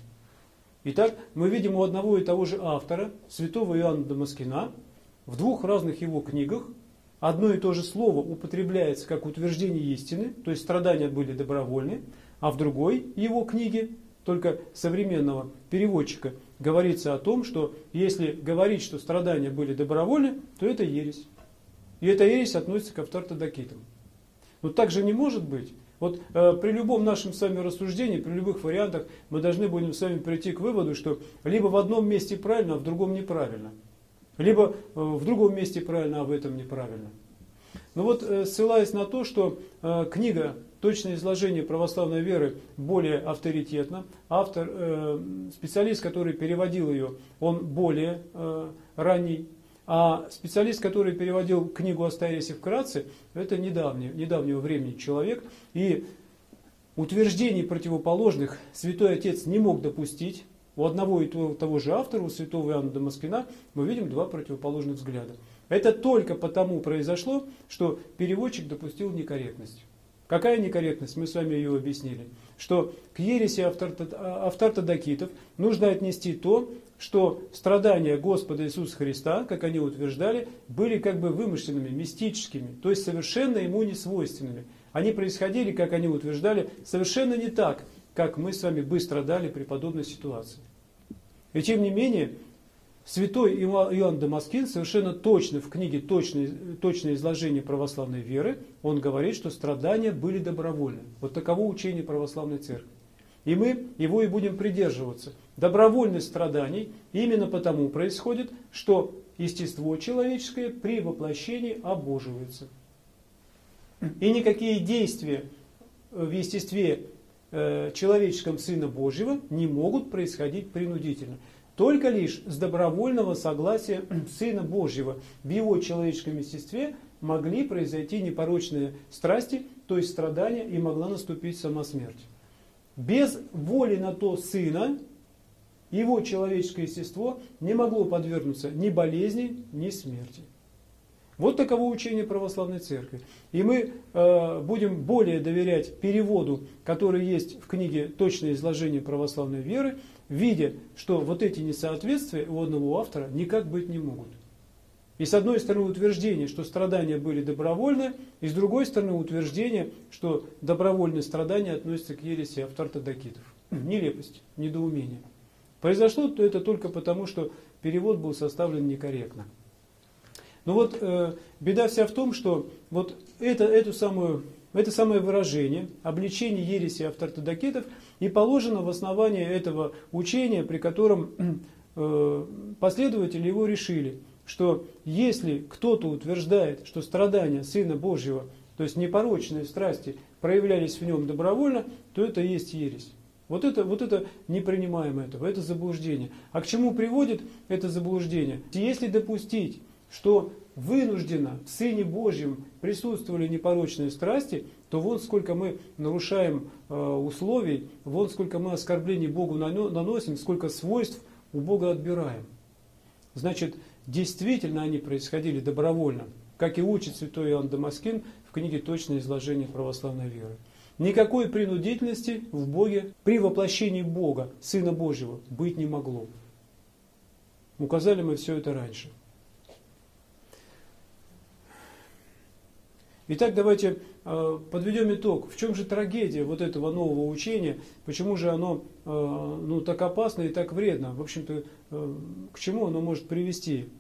Итак, мы видим у одного и того же автора, святого Иоанна Дамаскина, в двух разных его книгах одно и то же слово употребляется как утверждение истины, то есть страдания были добровольны, а в другой его книге, только современного переводчика, говорится о том, что если говорить, что страдания были добровольны, то это ересь. И эта ересь относится к автортодокитам. Но так же не может быть. Вот э, при любом нашем с вами рассуждении, при любых вариантах, мы должны будем с вами прийти к выводу, что либо в одном месте правильно, а в другом неправильно. Либо э, в другом месте правильно, а в этом неправильно. Но вот э, ссылаясь на то, что э, книга «Точное изложение православной веры» более авторитетна, автор, э, специалист, который переводил ее, он более э, ранний, а специалист, который переводил книгу «Оста ереси вкратце», это недавний, недавнего времени человек, и утверждений противоположных Святой Отец не мог допустить. У одного и того же автора, у святого Иоанна Дамаскина, мы видим два противоположных взгляда. Это только потому произошло, что переводчик допустил некорректность. Какая некорректность? Мы с вами ее объяснили. Что к ереси автортодокитов нужно отнести то, что страдания Господа Иисуса Христа, как они утверждали, были как бы вымышленными, мистическими, то есть совершенно ему не свойственными. Они происходили, как они утверждали, совершенно не так, как мы с вами бы страдали при подобной ситуации. И тем не менее, святой Иоанн Дамаскин совершенно точно в книге «Точное, точное изложение православной веры» он говорит, что страдания были добровольны. Вот таково учение православной церкви. И мы его и будем придерживаться. Добровольность страданий именно потому происходит, что естество человеческое при воплощении обоживается. И никакие действия в естестве э, человеческом Сына Божьего не могут происходить принудительно. Только лишь с добровольного согласия Сына Божьего в Его человеческом естестве могли произойти непорочные страсти, то есть страдания, и могла наступить сама смерть. Без воли на то Сына Его человеческое естество не могло подвергнуться ни болезни, ни смерти. Вот таково учение православной церкви. И мы э, будем более доверять переводу, который есть в книге «Точное изложение православной веры», видя, что вот эти несоответствия у одного автора никак быть не могут. И с одной стороны утверждение, что страдания были добровольны, и с другой стороны утверждение, что добровольные страдания относятся к ереси автортодокитов. Нелепость, недоумение. Произошло это только потому, что перевод был составлен некорректно. Но вот э, беда вся в том, что вот это, эту самую, это самое выражение, обличение ереси автортодокитов, и положено в основании этого учения, при котором э, последователи его решили, что если кто-то утверждает, что страдания Сына Божьего, то есть непорочные страсти, проявлялись в нем добровольно, то это и есть ересь. Вот это, вот это не принимаем этого, это заблуждение. А к чему приводит это заблуждение? Если допустить, что вынужденно в Сыне Божьем присутствовали непорочные страсти, то вон сколько мы нарушаем э, условий, вон сколько мы оскорблений Богу наносим, сколько свойств у Бога отбираем. Значит, действительно они происходили добровольно, как и учит святой Иоанн Дамаскин в книге «Точное изложение православной веры». Никакой принудительности в Боге при воплощении Бога, Сына Божьего, быть не могло. Указали мы все это раньше. Итак, давайте э, подведем итог. В чем же трагедия вот этого нового учения? Почему же оно э, ну, так опасно и так вредно? В общем-то, э, к чему оно может привести?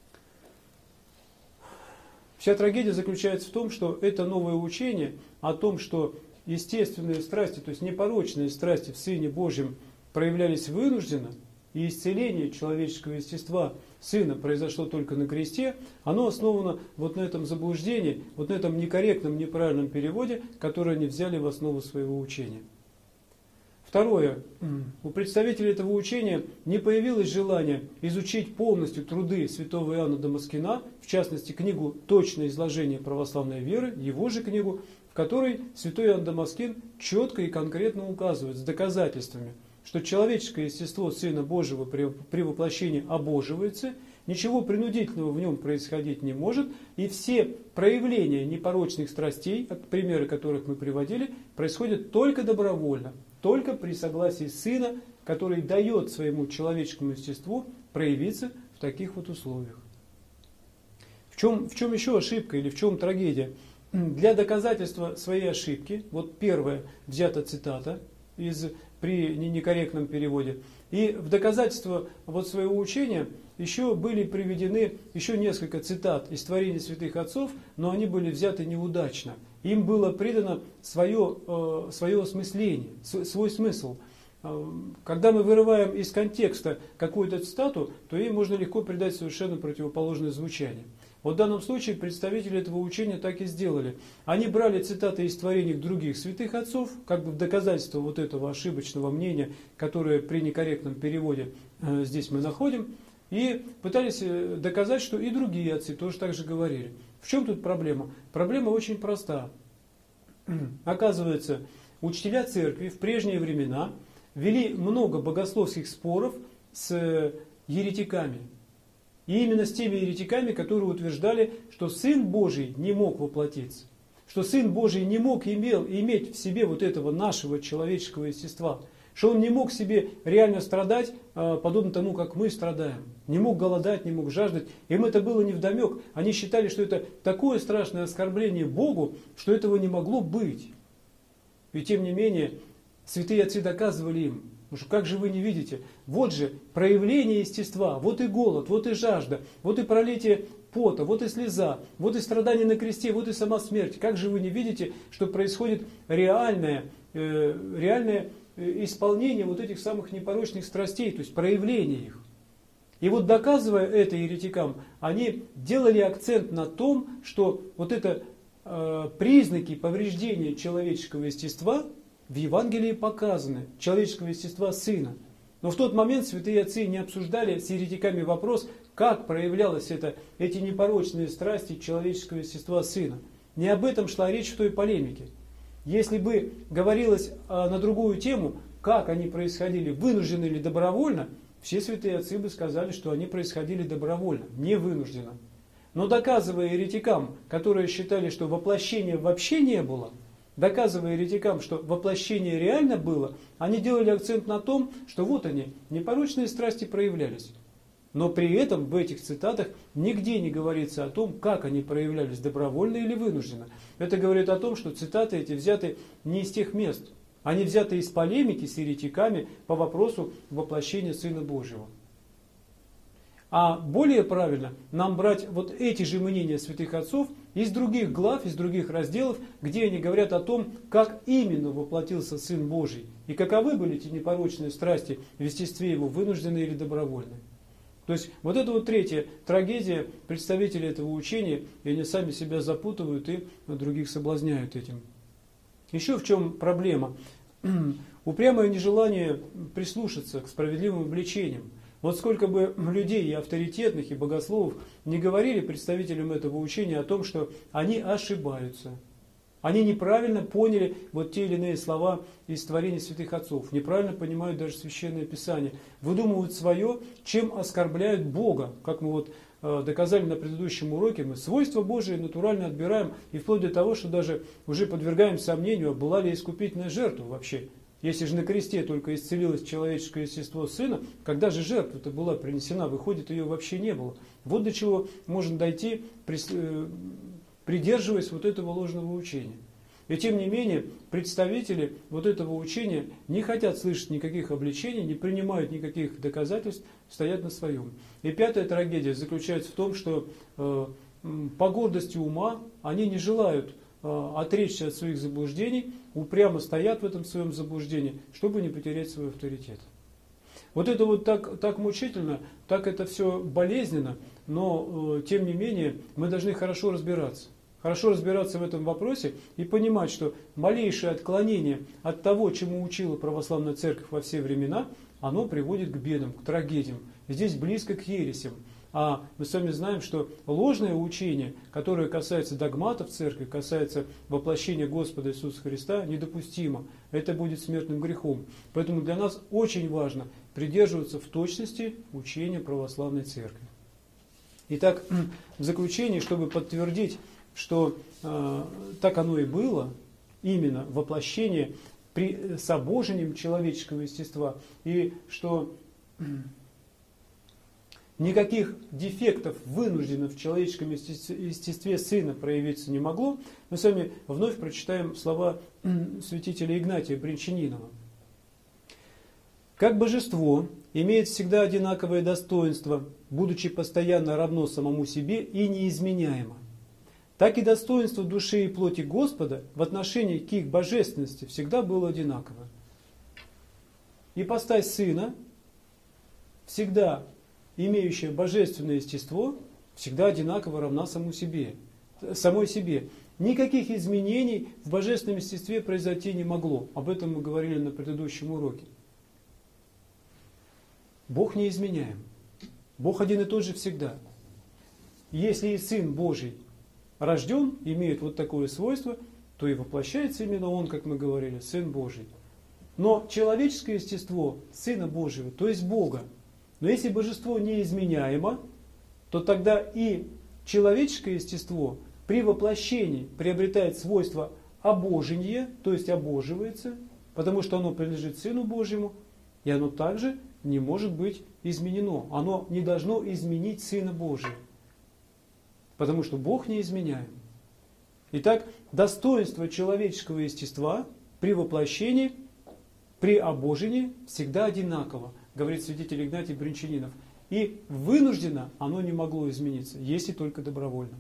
Вся трагедия заключается в том, что это новое учение о том, что естественные страсти, то есть непорочные страсти в Сыне Божьем проявлялись вынужденно, и исцеление человеческого естества Сына произошло только на кресте, оно основано вот на этом заблуждении, вот на этом некорректном, неправильном переводе, который они взяли в основу своего учения. Второе. У представителей этого учения не появилось желания изучить полностью труды святого Иоанна Дамаскина, в частности книгу «Точное изложение православной веры», его же книгу, в которой святой Иоанн Дамаскин четко и конкретно указывает с доказательствами, что человеческое естество Сына Божьего при, при воплощении обоживается, ничего принудительного в нем происходить не может, и все проявления непорочных страстей, примеры которых мы приводили, происходят только добровольно, только при согласии Сына, который дает своему человеческому естеству проявиться в таких вот условиях. В чем, в чем еще ошибка или в чем трагедия? Для доказательства своей ошибки, вот первая взята цитата из, при некорректном переводе, и в доказательство вот своего учения еще были приведены еще несколько цитат из творений святых отцов, но они были взяты неудачно. Им было придано свое, э, свое осмысление, свой смысл. Когда мы вырываем из контекста какую-то цитату, то ей можно легко придать совершенно противоположное звучание. Вот в данном случае представители этого учения так и сделали. Они брали цитаты из творений других святых отцов, как бы в доказательство вот этого ошибочного мнения, которое при некорректном переводе э, здесь мы находим, и пытались доказать, что и другие отцы тоже так же говорили. В чем тут проблема? Проблема очень проста. Оказывается, учителя церкви в прежние времена вели много богословских споров с еретиками. И именно с теми еретиками, которые утверждали, что Сын Божий не мог воплотиться. Что Сын Божий не мог имел, иметь в себе вот этого нашего человеческого естества. Что Он не мог себе реально страдать, подобно тому, как мы страдаем. Не мог голодать, не мог жаждать. Им это было невдомек. Они считали, что это такое страшное оскорбление Богу, что этого не могло быть. И тем не менее, святые отцы доказывали им, что как же вы не видите, вот же проявление естества, вот и голод, вот и жажда, вот и пролитие пота, вот и слеза, вот и страдание на кресте, вот и сама смерть. Как же вы не видите, что происходит реальное, э, реальное исполнение вот этих самых непорочных страстей, то есть проявление их. И вот доказывая это еретикам, они делали акцент на том, что вот это э, признаки повреждения человеческого естества в Евангелии показаны, человеческого естества Сына. Но в тот момент святые отцы не обсуждали с еретиками вопрос, как проявлялось это, эти непорочные страсти человеческого естества Сына. Не об этом шла речь в той полемике. Если бы говорилось а, на другую тему, как они происходили, вынужденно или добровольно, все святые отцы бы сказали, что они происходили добровольно, не вынужденно. Но доказывая еретикам, которые считали, что воплощения вообще не было, доказывая еретикам, что воплощение реально было, они делали акцент на том, что вот они, непорочные страсти проявлялись. Но при этом в этих цитатах нигде не говорится о том, как они проявлялись, добровольно или вынужденно. Это говорит о том, что цитаты эти взяты не из тех мест. Они взяты из полемики с еретиками по вопросу воплощения Сына Божьего. А более правильно нам брать вот эти же мнения святых отцов из других глав, из других разделов, где они говорят о том, как именно воплотился Сын Божий и каковы были эти непорочные страсти в естестве Его, вынужденные или добровольные. То есть вот это вот третья трагедия представителей этого учения, и они сами себя запутывают и других соблазняют этим. Еще в чем проблема? Упрямое нежелание прислушаться к справедливым обличениям. Вот сколько бы людей и авторитетных, и богословов не говорили представителям этого учения о том, что они ошибаются. Они неправильно поняли вот те или иные слова из творений святых отцов, неправильно понимают даже Священное Писание, выдумывают свое, чем оскорбляют Бога. Как мы вот э, доказали на предыдущем уроке, мы свойства Божии натурально отбираем, и вплоть до того, что даже уже подвергаем сомнению, была ли искупительная жертва вообще. Если же на кресте только исцелилось человеческое естество Сына, когда же жертва-то была принесена, выходит, ее вообще не было. Вот до чего можно дойти, придерживаясь вот этого ложного учения. И тем не менее, представители вот этого учения не хотят слышать никаких обличений, не принимают никаких доказательств, стоят на своем. И пятая трагедия заключается в том, что э, по гордости ума они не желают э, отречься от своих заблуждений, упрямо стоят в этом своем заблуждении, чтобы не потерять свой авторитет. Вот это вот так, так мучительно, так это все болезненно, но э, тем не менее мы должны хорошо разбираться. Хорошо разбираться в этом вопросе и понимать, что малейшее отклонение от того, чему учила православная церковь во все времена, оно приводит к бедам, к трагедиям. Здесь близко к ересям. А мы с вами знаем, что ложное учение, которое касается догматов церкви, касается воплощения Господа Иисуса Христа, недопустимо. Это будет смертным грехом. Поэтому для нас очень важно придерживаться в точности учения православной церкви. Итак, в заключение, чтобы подтвердить, что э, так оно и было, именно воплощение при, с обожением человеческого естества, и что никаких дефектов вынужденно в человеческом естестве Сына проявиться не могло, мы с вами вновь прочитаем слова святителя Игнатия Бринчанинова. «Как божество имеет всегда одинаковое достоинство, будучи постоянно равно самому себе и неизменяемо, так и достоинство души и плоти Господа в отношении к их божественности всегда было одинаково. Ипостась Сына, всегда имеющая божественное естество, всегда одинаково равна самому себе, самой себе. Никаких изменений в божественном естестве произойти не могло. Об этом мы говорили на предыдущем уроке. Бог не изменяем. Бог один и тот же всегда. Если и Сын Божий рожден, имеет вот такое свойство, то и воплощается именно Он, как мы говорили, Сын Божий. Но человеческое естество Сына Божьего, то есть Бога, но если божество неизменяемо, то тогда и человеческое естество при воплощении приобретает свойство обожения, то есть обоживается, потому что оно принадлежит Сыну Божьему, и оно также не может быть изменено. Оно не должно изменить Сына Божия, потому что Бог не изменяем. Итак, достоинство человеческого естества при воплощении, при обожении всегда одинаково, говорит святитель Игнатий Бринчанинов. И вынужденно оно не могло измениться, если только добровольно.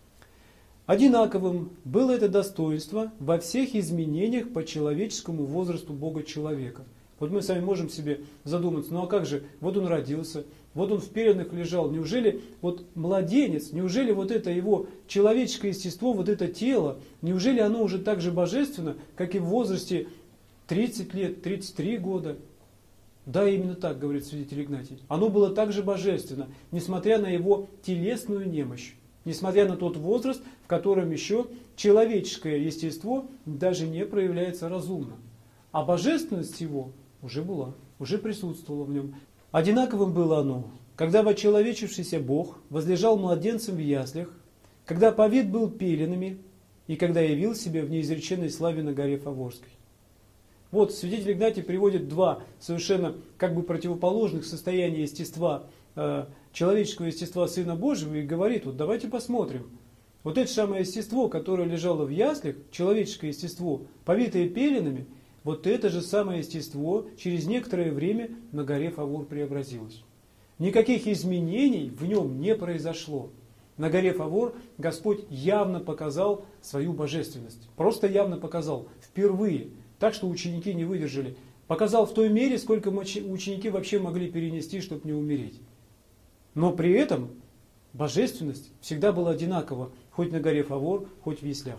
Одинаковым было это достоинство во всех изменениях по человеческому возрасту Бога-человека. Вот мы с вами можем себе задуматься, ну а как же, вот он родился, вот он в пеленах лежал, неужели вот младенец, неужели вот это его человеческое естество, вот это тело, неужели оно уже так же божественно, как и в возрасте тридцать лет, тридцать три года? Да, именно так, говорит святитель Игнатий. Оно было так же божественно, несмотря на его телесную немощь, несмотря на тот возраст, в котором еще человеческое естество даже не проявляется разумно. А божественность его уже была, уже присутствовала в нем. Одинаковым было оно, когда вочеловечившийся Бог возлежал младенцем в яслях, когда повит был пеленами и когда явил себя в неизреченной славе на горе Фаворской. Вот святитель Игнатий приводит два совершенно как бы противоположных состояния естества, э, человеческого естества Сына Божьего и говорит, вот давайте посмотрим. Вот это самое естество, которое лежало в яслях, человеческое естество, повитое пеленами, вот это же самое естество через некоторое время на горе Фавор преобразилось. Никаких изменений в нем не произошло. На горе Фавор Господь явно показал свою божественность. Просто явно показал. Впервые. Так что ученики не выдержали. Показал в той мере, сколько ученики вообще могли перенести, чтобы не умереть. Но при этом божественность всегда была одинакова, хоть на горе Фавор, хоть в яслях.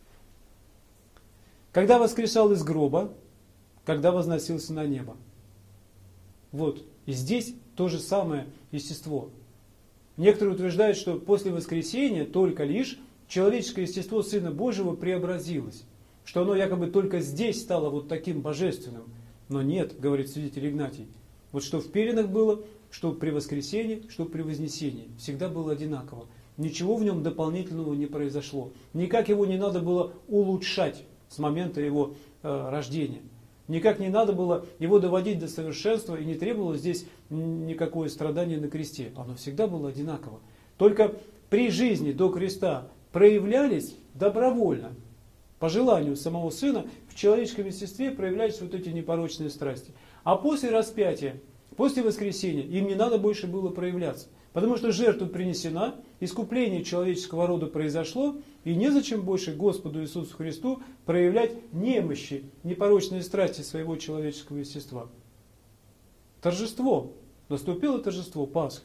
Когда воскресал из гроба, когда возносился на небо. Вот. И здесь то же самое естество. Некоторые утверждают, что после воскресения только лишь человеческое естество Сына Божьего преобразилось. Что оно якобы только здесь стало вот таким божественным. Но нет, говорит святитель Игнатий. Вот что в пеленах было, что при воскресении, что при вознесении. Всегда было одинаково. Ничего в нем дополнительного не произошло. Никак его не надо было улучшать с момента его э, рождения. Никак не надо было его доводить до совершенства, и не требовалось здесь никакое страдание на кресте. Оно всегда было одинаково. Только при жизни до креста проявлялись добровольно, по желанию самого Сына, в человеческом естестве проявлялись вот эти непорочные страсти. А после распятия, после воскресения, им не надо больше было проявляться. Потому что жертва принесена, искупление человеческого рода произошло, и незачем больше Господу Иисусу Христу проявлять немощи, непорочные страсти своего человеческого естества. Торжество. Наступило торжество Пасхи.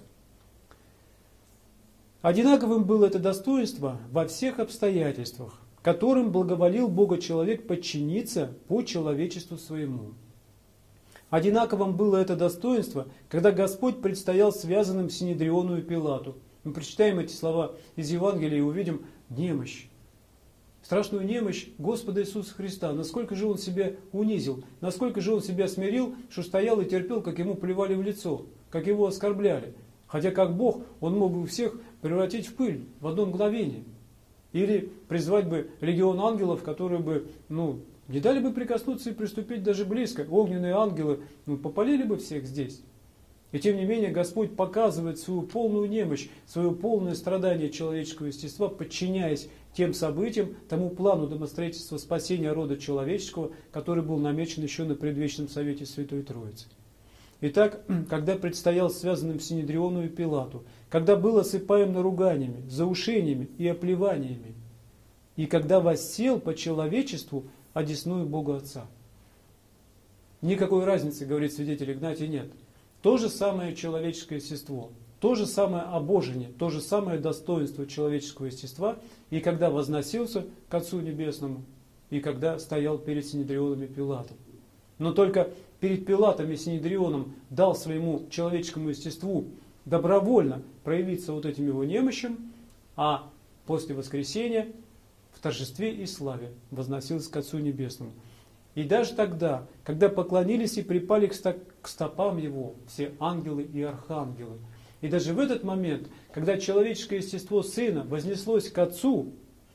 Одинаковым было это достоинство во всех обстоятельствах, которым благоволил Бога человек подчиниться по человечеству своему. Одинаковым было это достоинство, когда Господь предстоял связанным Синедриону и Пилату. Мы прочитаем эти слова из Евангелия и увидим немощь. Страшную немощь Господа Иисуса Христа. Насколько же Он себя унизил, насколько же Он себя смирил, что стоял и терпел, как Ему плевали в лицо, как Его оскорбляли. Хотя как Бог, Он мог бы всех превратить в пыль в одно мгновение. Или призвать бы легион ангелов, которые бы, ну, не дали бы прикоснуться и приступить даже близко. Огненные ангелы, ну, попалили бы всех здесь. И тем не менее Господь показывает свою полную немощь, свое полное страдание человеческого естества, подчиняясь тем событиям, тому плану домостроительства спасения рода человеческого, который был намечен еще на предвечном совете Святой Троицы. Итак, когда предстоял связанным Синедриону и Пилату, когда был осыпаем наруганиями, заушениями и оплеваниями, и когда воссел по человечеству одесную Бога Отца. Никакой разницы, говорит святитель Игнатий, нет. То же самое человеческое естество, то же самое обожение, то же самое достоинство человеческого естества, и когда возносился к Отцу Небесному, и когда стоял перед Синедрионом и Пилатом. Но только перед Пилатом и Синедрионом дал своему человеческому естеству добровольно проявиться вот этим его немощам, а после воскресения в торжестве и славе возносился к Отцу Небесному. И даже тогда, когда поклонились и припали к стопам Его все ангелы и архангелы, и даже в этот момент, когда человеческое естество Сына вознеслось к Отцу,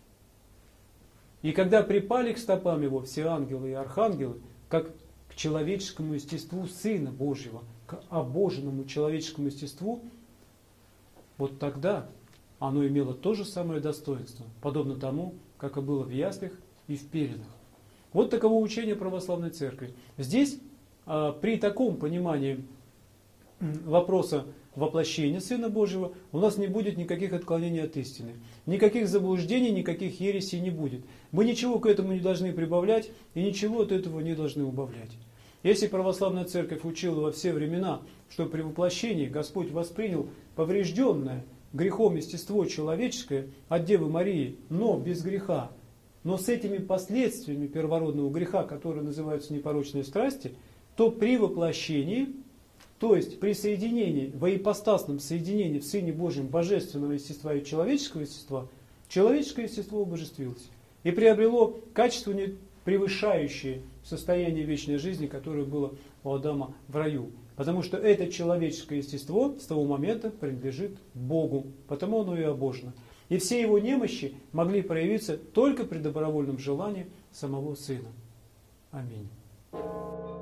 и когда припали к стопам Его все ангелы и архангелы, как к человеческому естеству Сына Божьего, к обоженному человеческому естеству, вот тогда оно имело то же самое достоинство, подобно тому, как и было в яслях и в пеленах. Вот таково учение православной церкви. Здесь а, при таком понимании вопроса воплощения Сына Божьего у нас не будет никаких отклонений от истины. Никаких заблуждений, никаких ересей не будет. Мы ничего к этому не должны прибавлять и ничего от этого не должны убавлять. Если православная церковь учила во все времена, что при воплощении Господь воспринял поврежденное грехом естество человеческое от Девы Марии, но без греха, но с этими последствиями первородного греха, которые называются непорочные страсти, то при воплощении, то есть при соединении, во ипостасном соединении в Сыне Божьем божественного естества и человеческого естества, человеческое естество обожествилось и приобрело качество, не превышающее состояние вечной жизни, которое было у Адама в раю. Потому что это человеческое естество с того момента принадлежит Богу, потому оно и обожено. И все его немощи могли проявиться только при добровольном желании самого Сына. Аминь.